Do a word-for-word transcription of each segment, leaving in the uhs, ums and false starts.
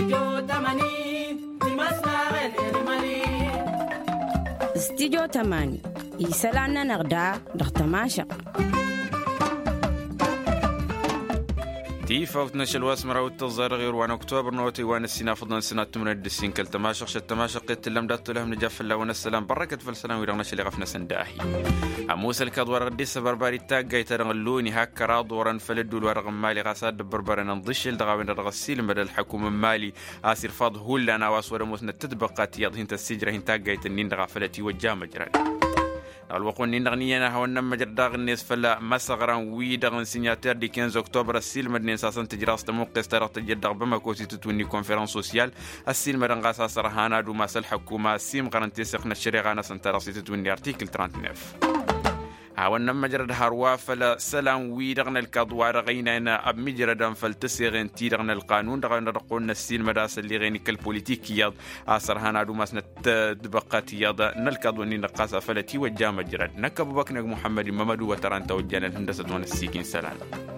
استديو تماني يسالنا نغدا دختماشق تيفوت نشل واسمر والتظاهر غير وان اكتوبر نوتي وان السنة فضل سنة تمر الدسين كل تماشق شت تماشق تلم دات لهم نجف الله ونسلام بركة فلسلام ويرغنا شل غفنا سنداهي اموس الكدور قديس برباري تاج يترغلوني هاك راض ورن فلدوا الورغم مالي غساد بربرنا نضش الدغاوين الرغسيل مدى الحكومة مالي آسر فاض هو لنا واسور موسنا تدبقات يضهن تسجره تاج يتنين دغافلتي وجام جران الوقون نغنينا هو نم جرداغ الناس فلا مسغران ويدغن سيناتير دي خمسة أكتوبر السيل مدنين ساسن تجراس تموقس ترى تجدغ بما كوسي تتوني كونفرنس سوسيال السيل مدن غاسا سرهانا دو ماسل حكومة سيم غرانتي سخنا الشريغانا سنتراسي تتوني ارتيكل ثلاثة وثلاثين هاونا مجرد هاروا فلا سلام ويدغن الكادوار غينا اب مجرد فلتسيغن تيدغن القانون دغن رقون السيل مداس اللي غيني كالبوليتيك ياض اثر هانا دو ماسنا دبقات ياض نلكادوني نقاسا فلتي وجا مجرد نكب بكنك محمد ممدو وتران توجانا الهندسة دون السيكين سلام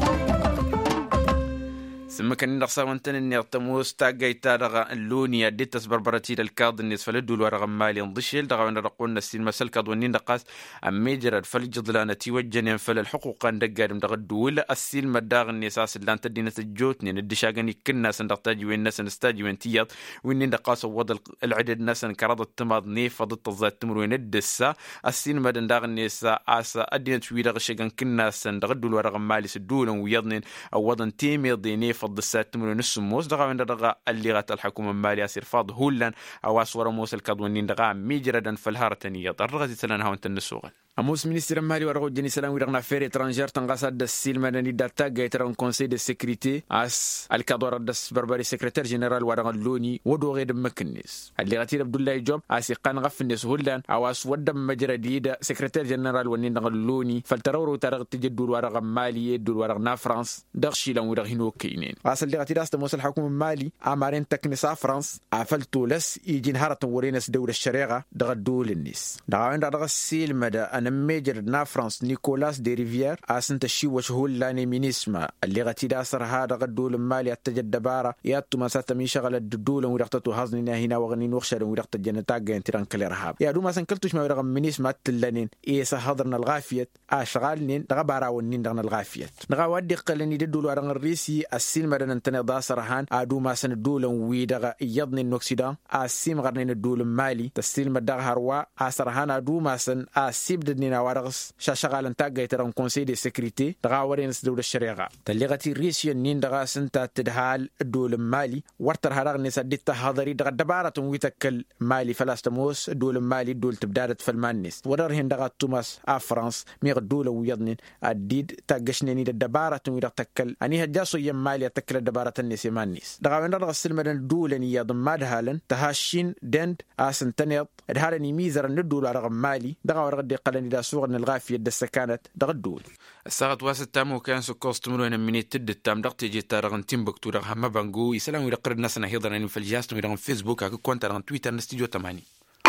سمكن نقصا وانتن اني اغتموس تاقاي تارغا اللونيا دي تسبربرتي للكاض الناس فلدو الورغم مالي نضشل دغا ونرقون السين مسل كاضوانين نقاس اميجرد فلجضلانا تيوجنين فلالحقوق ندقارم دغا الدول السين مداغ النساس اللان تدينة الجوتني ندشاقني كنا سندقتاجي وين ناس نستاجي وين تياض وين نقاس ووض العدد ناس انكراد التماض نيف وضد الزات تمر وين الدسا السين مدن داغ النساء آسا أدينة ويدغ شاقن كنا سندغدو الورغم مالي سدولا ويضنين او وضن تيمي ضيني فض السات تمر نص موس دغا وين دغا اللي غات الحكومة مالي أسير فاض هولان أواس ورا موس الكادوانين دغا ميجردا فالهارتنية ضرغتي تلان هاون تنسوغن أموس منيستر مالي ورغو جني سلام ويرغنا فير إترانجير تنغاساد السيل مدني داتا غيتران كونسي دي سيكريتي أس الكادور دس بربري سكرتير جنرال ورغ اللوني ودو غيد مكنيس اللي غاتي عبد الله جوب أسي قان غفنس هولان أواس ودم مجردي سكرتير جنرال ونين دغ اللوني فالترورو ترغ تجدول ورغ مالي يدول ورغنا فرانس دغشي لان ويرغ هنو كينين أصل اللي غاتي داست موس الحكومة مالي أمارين تكنسا فرانس أفلتو لس يجي نهارة ورينس دولة الشريعة دغ الدول النيس دغ وين دغ السيل مدى ميجر نا فرانس نيكولاس دي ريفير اسنت شي وشهول لاني مينيسما اللي غتي داسر هذا غدول مالي التجدباره ياتو مسات مي شغل الدول ورقتو هازنينا هنا وغنين وخشر ورقت الجنتا جنتران كليرهاب يا دو ما سنكلتوش ما رقم مينيسما تلنين اي سهضرنا الغافيت اشغالنين دغبارا ونين دغنا الغافيت دغا ودي قلني ددول ورن الريسي السين مدن انتنا داسر هان ادو ما سن دول وي دغا يضني نوكسيدان اسيم غرنين الدول مالي تسيل مدغ هروا اسر هان ادو ما سن اسيب دنينا ورغس شاشغال انتاغ يترون كونسي دي سيكوريتي دغا ورينس دول الشريعه تلغتي ريسيا نين دغا سنتا تدهال دول مالي ورتر هرغ ني سدت حاضري دغا دباره ويتكل مالي فلاستموس دول مالي دول تبدارت فالمانيس ورر هين دغا توماس ا فرانس ميغ دول ويضنين اديد تاغشني دباره ويتكل اني هجاسو يم مالي تكل دباره الناس مانيس دغا وين دغا سلمدن دول ني يضماد هالن تهاشين دند اسنتنيط دهالني ميزر ندول رغم مالي دغا ورغ دي قلني دا صور الغافية دس كانت دغدول الساعة واسط تامو كان سكوست تمرون من تد التام دغت يجي تارغن تيمبكتو رغ هم بانغو يسلام ويقر الناس نهيضا ان في الجاست ويرغن فيسبوك اكو كونت رغن تويتر نستديو ثمانية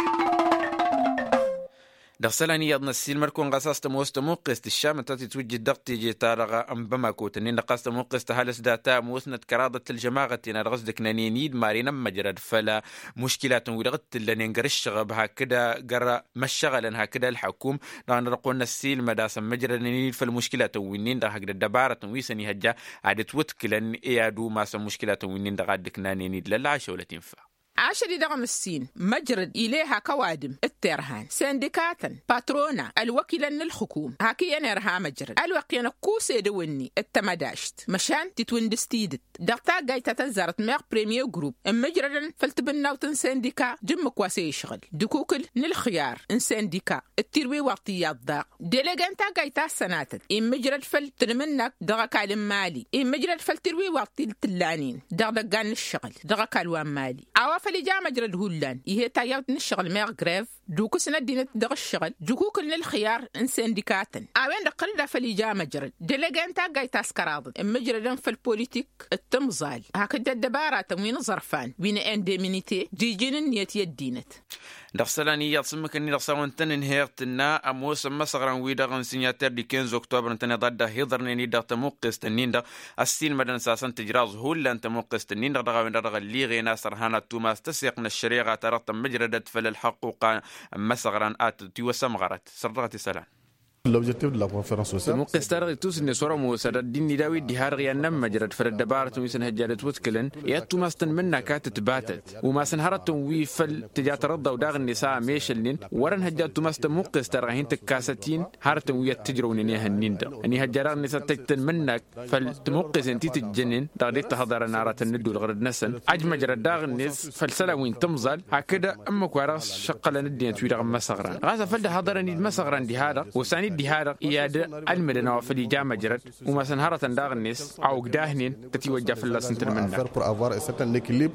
دخسلاني يضنا السيل مركون غاساس تموس تموقس الشام تاتي توجد دغت يجي تارغ ام بماكو تنين نقاس تموقس تهالس داتا موسنة كرادة الجماعة تينا رغزدك نانينيد مارينا مجرد فلا مشكلات ورغت لنين قرش بها كده قرى مشغلا هكذا الحكوم لان رقونا السيل مداسا مجرد نانينيد فالمشكلات وينين ده هكذا دبارة ويسني هجا عادت وتكلن ايادو ماسا مشكلات وينين ده غادك نانينيد للعشة ولا تنفع عشري دغم السين مجرد إليها كوادم الترهان سندكاتا باترونا الوكيلا للحكوم هاكي نرها مجرد الوكينا كوسي دويني التمداشت مشان تتوندستيدت دغتا جايتا تنزارت ميغ بريميو جروب مجردا فلتبناوتن سندكا جم كواسي يشغل دكوكل نلخيار ان سندكا التروي وقتيات ضاق ديليغانتا جايتا سناتت ام مجرد فلتنمنك دغا كالم مالي ام مجرد فلتروي وقتي التلانين دغا قان الشغل دغا كالوان مالي فلي جا مجرد هولان إيه تايوت نشغل ميغ غريف دوكو سنة دينة دغ الشغل دوكو كل الخيار ان سندكاتن اوين دقل دا فلي جا مجرد دلقان تا قاي تاسكراض مجرد في البوليتيك التمظال هكذا الدبارة وين ظرفان وين اندمينيتي جيجين النية يدينت دخسلاني يصمك إني دخسون تنين هيرتنا أموس مسغران ويدغن سينياتر دي خمسة أكتوبر انتنا ضد هيضرني نيدا تموقس تنين دا السين مدن ساسن تجراز هولا انت موقس تنين دا دغا دغا اللي غينا سرهانا توماس تسيقنا الشريعة ترى مجردة فل الحقوق مسغران آت تيوسم غرت سرغتي سلام L'objectif de la conférence sociale مقستر توس إن صورة موسى الدين داوي دهار غيان مجرد فرد دبارة ويسن هجرت وتكلن ياتو ماستن منا كاتت باتت وما سنهرت ويفل تجات رضا وداغ النساء ميشلين ورن هجات ماستن مقستر غهين تكاساتين هارت ويات تجرون نيها النيندا اني هجار النساء تجتن منك فالتمقس انتي تجنن دغديت تهضر نارة الندو الغرد نسن اجمجر داغ النس فالسلا وين تمزل هكذا امك وراس شقل ندين تويرغ مسغران غازا فلد هضرني مسغران دي هذا وساني دي هذا إيادة المدن وفي جامعة جرد وما سنهارة داغ الناس أو قداهنين تتوجه في الله سنتر منك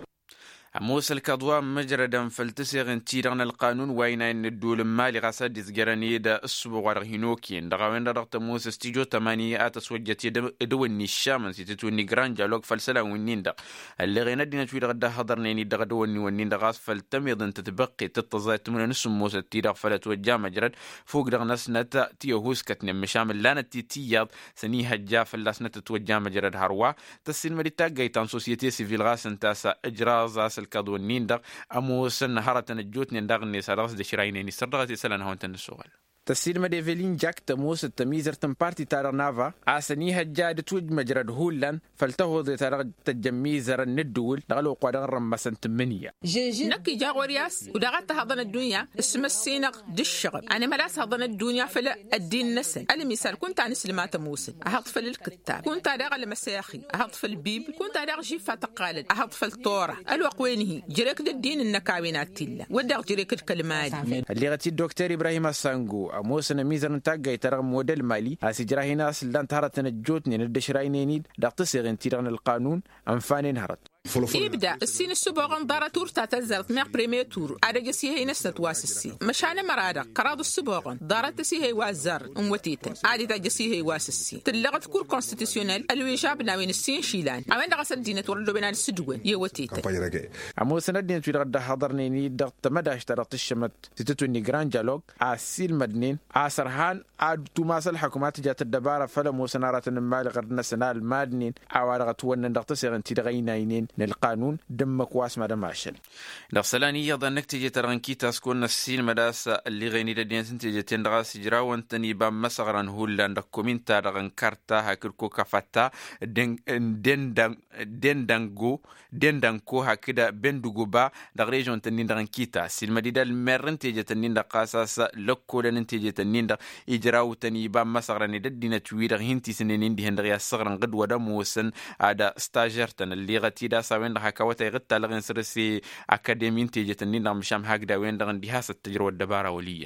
موسى الكضواء مجردا فلتسيغ انتيرغن القانون وين ان الدول المالي غاسد يزجرني دا السبوع ورهينوكين دغاوين رغت موسى استيجو ثمانية اتسوجت دو النشام سيتو نيغران جالوك فلسلا ونين دا اللي غينا دينا تويد غدا حضرني دا غدو ونين دا غاس فلتميض انت تبقي تتزايت من نص موسى تيرغ فلتوجا مجرد فوق دغ نسنه تيوهوس كتن مشامل لانا تيتياد سني هجا فلاسنه توجا مجرد هروا تسين مريتا جايتان سوسيتي سيفيل غاس انتاسا اجراز الكادو النيندر أموس النهارة الجوت نندغ النسارس دشرايني سرغتي سلان هون تنسوغل تسير مديفلين جاك تموس التميزر تمبارتي تارا نافا عسنيها جاد توج مجرد هولان فلتهوض تارا تجميزر الندول نغلو قادر رمسن تمنية نكي جاغورياس ودغت هضن الدنيا اسم السينق دشغل أنا ملاس هضن الدنيا فلا الدين نسن المثال كنت عن سلمات موسى أهض فل الكتاب كنت أدغ المساخي أهض فل البيبل كنت أدغ جيفة تقالد أهض فل التورة الوقوينه جريك الدين النكاوينات تلا ودغ جريك الكلمات اللي غتي الدكتور إبراهيم السانغو موسى نميزر نتاجي ترى موديل مالي هسجره ناس لان تهرت نجوتني ندشراينيني دقتصيغ تيران القانون أنفانين هرت يبدأ السين السبوغن دارة تور تاتزلت مع بريمير تور أرجع سيه نسنة واسسي مشان مرادة قراد السبوغن دارة تسيه وازر أموتيتن عادي تجسيه واسسي تلغت كور كونستيتيونيل الويجاب ناوين السين شيلان أوين غسل دينة ورلو بين السدوين يوتيتن عمو سنة دينة في الغدا حضرني ضغط مدى اشترط الشمت تتتو نيجران جالوج عسيل مدنين عسرهان عاد توماس الحكومات جات الدبارة فلا مو سنارة المال غردنا سنة المادنين عوارغت ون ضغط سيغن تيرغيناينين القانون دمك واسمه دماشل لفصلاني يظنك تيجي ترغنكي تاسكون السين مداس اللي غيني لدين تيجي تندغاس جراون تني بام مسغران هولان دكومين تارغن كارتا هاكركو كفاتا دين دين دين دانغو دين دانكو هكذا بندوغو با دغريجون تنين دغنكي تاس المديدة المرن تيجي تنين دقاساس لكو لن تيجي تنين دا إجراو تني بام مسغران ددين تويرغ هنتي سنين دي هندغيا صغران قد ودموسن عدا ستاجرتن اللي غتي دا وين رح كوتي غتا لغن سرسي أكاديمين تيجي تنين مشام هكذا وين لغن دهاسة التجربة الدبارة وليا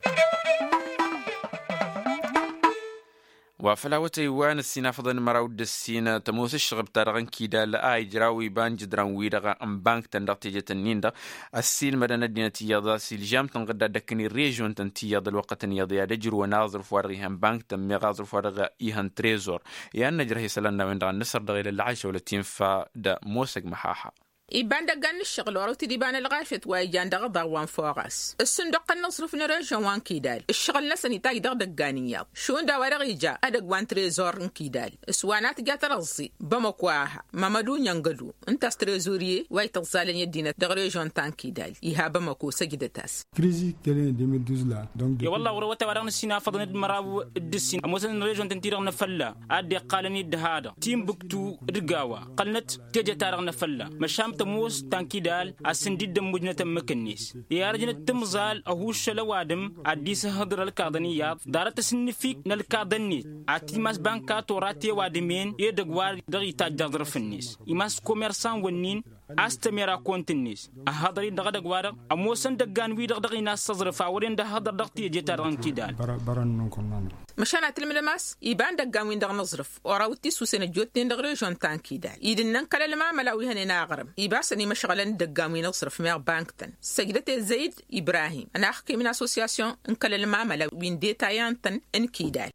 وفلاوتي وان السينا فضل مراود السينا تموس الشغب تارغن كيدا لآي جراوي بان جدران ويرغا ام بانك تندق تيجي تنين دا السيل مدن الدينة تياضا سيل جام تنغدا دكني ريجون تنتياض الوقت نياضي دجر وناظر فوارغي هم بانك تم غازر فوارغا ايهان تريزور يان نجره سلنا وين دغن نصر دغيل العيشة ولا تنفا دا موسق محاحة إيبان دقان الشغل وروتي ديبان الغاشت وايجان دغضا وان فوغاس الصندوق النصرف نرجو وان كيدال الشغل نسني تاي دغ دقانيات شون دا ورغي جا أدق وان تريزور كيدال اسوانات جات رغزي بمكواها مامدو نيانغلو انت تريزوريه واي تغزالن يدينا دغريجون تان كيدال يها بمكو سجدتاس كريزي تلين ألفين واثناشر لا يا والله وروتا ورغن السينا فضل مراو الدسين اموسن ريجون تنتيرغ نفلا ادي قالني دهادا تيم بكتو رغاوا قلنت تيجي تارغ نفلا مشام تموس تانكيدال أسنديد مجنة مكنيس يارجن التمزال أهوش لوادم عديس هدر الكاردنيات دارت سنفيك نالكاردني عتيماس بانكات وراتي وادمين يدقوار دغي تاجدر فنيس إماس كوميرسان ونين أستمر كونتنيس أهدرين دغدقوار أموسن دقان ويدغ دغي ناس صزرفا ورين ده هدر دغتي جتاران كيدال مشان تلملماس يبان دقان وين دغ نظرف وراوتي سوسن جوتين دغريجون تانكيدال يدنن كلا لما ملاوي هني ناغرم يباسني مشغلن دقان وين نصرف مير بانكتن سجدتي زيد إبراهيم أنا أحكي من أسوسياسيون إن كلا لما ملاوي ديتايانتن إن كيدال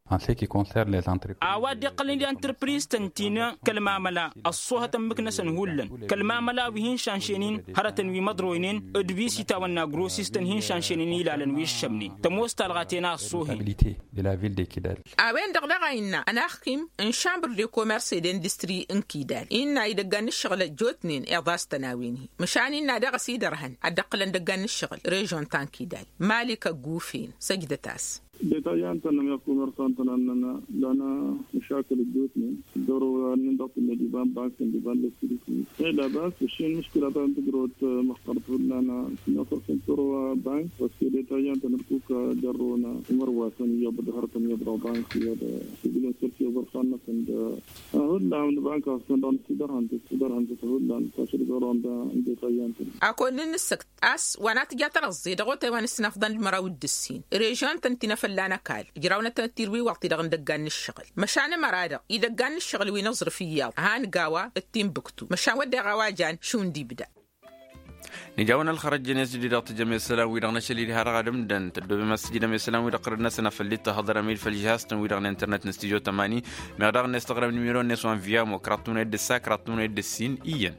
أواد يقلن الانتربريز تنتينا كلمة ملا الصوها تمكنا سنهولن كلمة ملا تلا بهين شانشينين هرتن وي مدروينين ادبي سيتاونا غروسيستن هين شانشينين يلالن وي شمنين تموس تلغاتينا صوهي de la ville de Kidal. أوين دغدغة إنا أنا أخيم إن شامبر دي كوميرس ديندستري إن كيدال إنا يدقان الشغل جوتنين إعضاس تناوينه مشان إنا دغ سيدرهن أدقلن دقان الشغل ريجون تان كيدال مالك قوفين سجدة تاس ديتايان تنم يقوم مرسان تناننا لنا مشاكل الجوتنين دورو ننضغط المديبان بانك المديبان للسيريكي لا بس الشيء مشكلة تنتقروت مخطرت لنا نصر سنترو بانك وسي ديتايان تنركوك جرونا مروة يبدو هرتم يبرو بانك يبدو سيبين سيركي وبرخانة تند هولا من بانك أصلا دون سيدرهان تسيدرهان تسهولا تاشر جرون دا ديتايان تن أكون ننسكت أس وانا تجات رغزي دغوتي وانسنافضان المراود السين ريجون تنتنا فلانا كال جراونا تنتيروي وقت دغن دقان الشغل مشان مرادق يدقان الشغل وينظر فيا هان قاوة التيم بكتو مشان ودي غواجان شون دي بدا نجاونا الخرج جنس جديد جميع السلام ويرغنا شلي لها رغدم دن تدو بمسجد جميع السلام ويرقرنا سنة فليت هضر ميل في الجهاز تن ويرغنا انترنت نستيجو تماني مغرغنا نستغرب نميرون نسوان فيامو كراتونا يد السا كراتونا يد السين إيان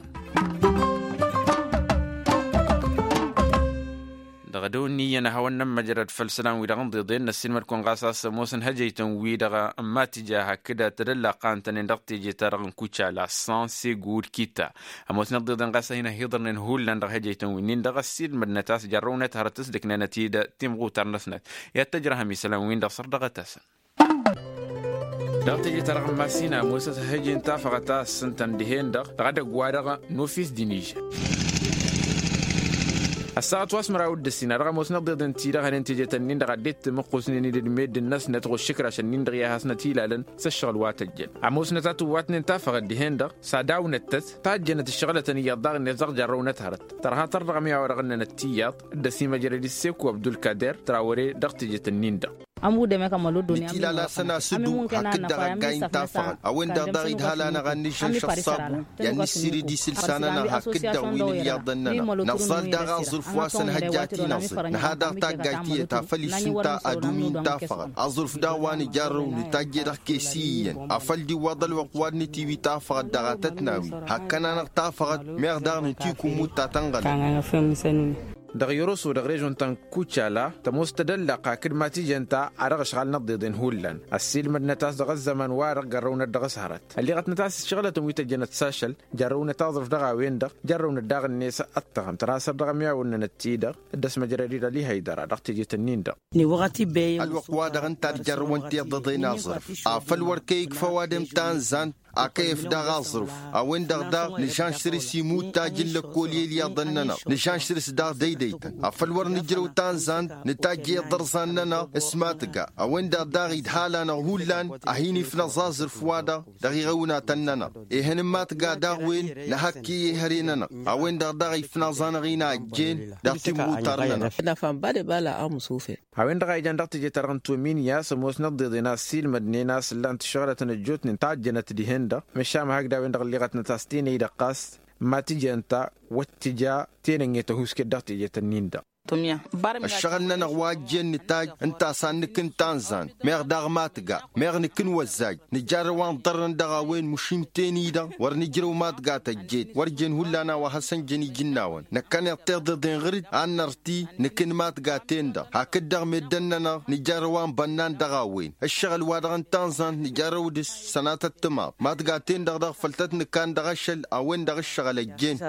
دغدوني أنا هون مجرد فلسلام ويرغن ضيضين السينما تكون قاساس موسن هجيتن ويدغ أما تجاها كده تدلى قانتن ندقتي جيتارغن كوتشا لا سان سيغور كيتا أموسن ضيضن قاسا هنا هيضرن هول لندغ هجيتن وينين دغ السيد مدنتاس جرونت هرتس دكنا نتيدة تيمغو ترنسنت يتجرها ميسلام وين دغ صردغ تاسن دغتي جيتارغن ماسينا موسس هجين تافغتاس سنتن دهين دغ غدا قوادغ نوفيس دينيج الساعة واسمر عود السنة رغم وسنا ضد انتيرا هننتيجة النين دغديت مقوسنين ندميد الناس نتغو الشكر عشان نندغي هاسنا تيلالن سشغل واتجن عموسنا تاتو واتنين تافغ الدهين دغ ساداو نتت تاجنت الشغلة نيضاغ نزغ جارو نتهرت ترها ترغم ميا ورغن نتياط الدسيمة جريد السيكو عبد القادر تراوري دغتيجة النين دغ نتيلا لا سنة سدو هكذا غاين تافغ أوين دغدغيد هالانا غنيشن شخصابو يعني السيري دي سلساننا هكذا وين يضننا نصال دغا ظرفواسن هجاتي نصر نهادا تاقايتي تافلي سنتا أدومين تافغ أظرف داواني جارو نتاجي دغ كيسيين أفل دي وضل وقواد نتيوي تافغ دغا تتناوي هكنا نغتافغ ميغدار نتيكو موتا تنغل دغيروس ودغريجون تان كوتشالا تمستدل قاكد ما تيجنتا عرق شغال نضيدين هولن السيل من نتاس دغ الزمن وارق جرونا دغ سهرت اللي غت نتاس شغله تمويت جنت ساشل جرونا تظرف دغ وين دغ جرونا دغ الناس اتغم تراس دغ ميا ون نتيدا دس مجريد لي هيدرا دغ تيجي تنين دغ ني وقتي بي الوقوا دغ انت جرون تي ضدي ناصر افل وركيك فوادم تانزان أكيف دغ الظروف أوين دغ دغ نشان شري سيموت تاجل لكولي لي ضننا نشان شري دغ دي ديتن أفل ور نجرو تانزان نتاجي درساننا اسماتك أوين دغ دغ يدحالنا هولان أهيني في نزازر فوادا دغ يغونا تننا إهن ما تقا دغ وين نحكي هريننا أوين دغ دغ يفنزان غينا جين دغ تمو ترننا نفهم بالي بالا أم صوفي أوين دغ يجان دغ تجي ترغن تومين يا سموس نضينا سيل مدني ناس اللي انت شغلة نجوت نتاجنا تدهن مشام هكذا وين دغلي غت نتاستين يدا قاس ما تيجي انت واتجا تينغي تهوس كدا تيجي تنين دا الشغلنا نغواجين نتاج انت سانك انتانزان ميغ داغماتقا ميغ نكن وزاج نجاروان ضرن دغاوين مشيم تيني دا ورنجرو ماتقا تجيت ورجن هولانا وحسن جني جناون نكن يطير ضدين غرد عن نرتي نكن ماتقا تين دا هكذا مدننا نجاروان بنان دغاوين الشغل وادغن تانزان نجارو دس سنات التمام ماتقا تين دغدغ فلتت نكان دغشل اوين دغ الشغل الجين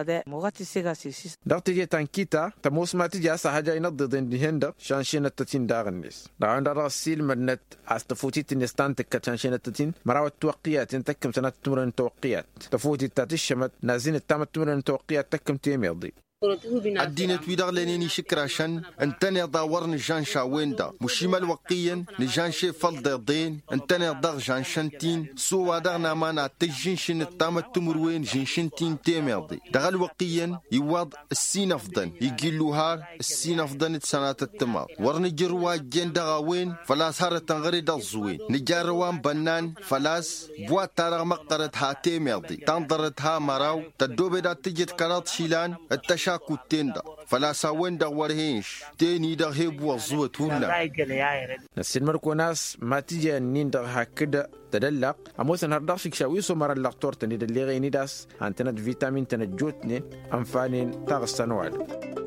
دغ تيجي تانكيتا تموس ما تيجي حاجة ينضدين دهندا شانشين التتين داغنيس دعوان دار السيل مدنت عستفوتي تنستان تكت شانشين التتين مراوة توقيات تكم سنة تمرن توقيات تفوتي تاتشمت نازين التامت تمرن توقيات تكم تيميضي الدين تويدغ لنيني شكراشن انتني ضاورن جان شاويندا مشيمال وقيا نجان شي فلد دين انتني ضغ جان شنتين سو دغنا مانا تجنشن التامت تمروين جنشنتين تيميضي دغل وقيا يواض السين افضن يقلوها السين افضن سنات التمام ورن جروا جن دغاوين فلاس هرت غريد الزوين نجاروان بنان فلاس بوا تارغ مقرت ها تيميضي تنظرت ها مراو تدوبدا تجد كرات شيلان التش شاكو تندا فلا ساوين دا ورهينش تاني دا هيب وزوة تولا نسين مركو ناس ما تيجي النين دا هكذا تدلق أموسن هردافك شاويسو مرة اللقطور تني دليغي نداس عن تند فيتامين تنجوتني أنفانين تاغستانوال